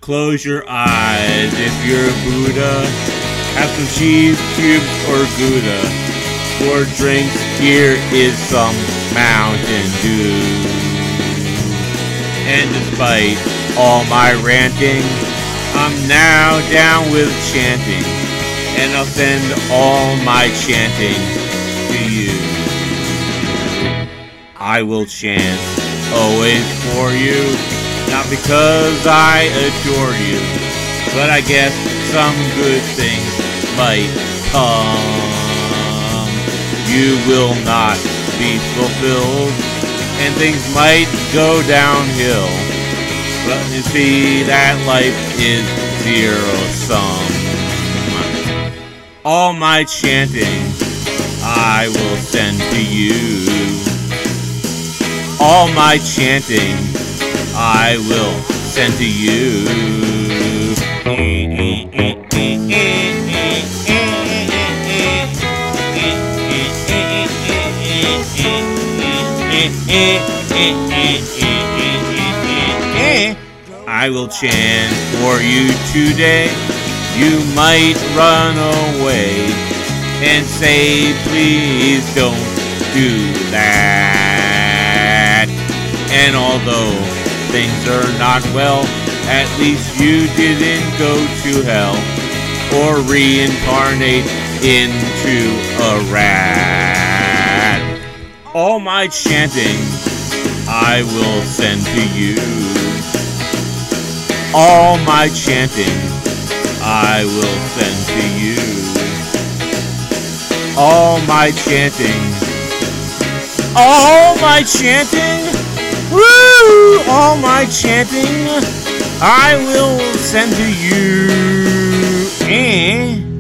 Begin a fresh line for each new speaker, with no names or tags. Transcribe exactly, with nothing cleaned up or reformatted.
Close your eyes if you're a Buddha. Have some cheese cubes or Gouda. For drinks, here is some Mountain Dew. And despite all my ranting, I'm now down with chanting, and I'll send all my chanting to you. I will chant always for you, not because I adore you, but I guess some good things might come. You will not be fulfilled, and things might go downhill, but you see that life is zero sum. All my chanting I will send to you. All my chanting I will send to you. I will chant for you today. You might run away and say, please don't do that. And although things are not well, at least you didn't go to hell or reincarnate into a rat. All my chanting I will send to you. All my chanting I will send to you. All my chanting, all my chanting, woo! All my chanting I will send to you. Eh?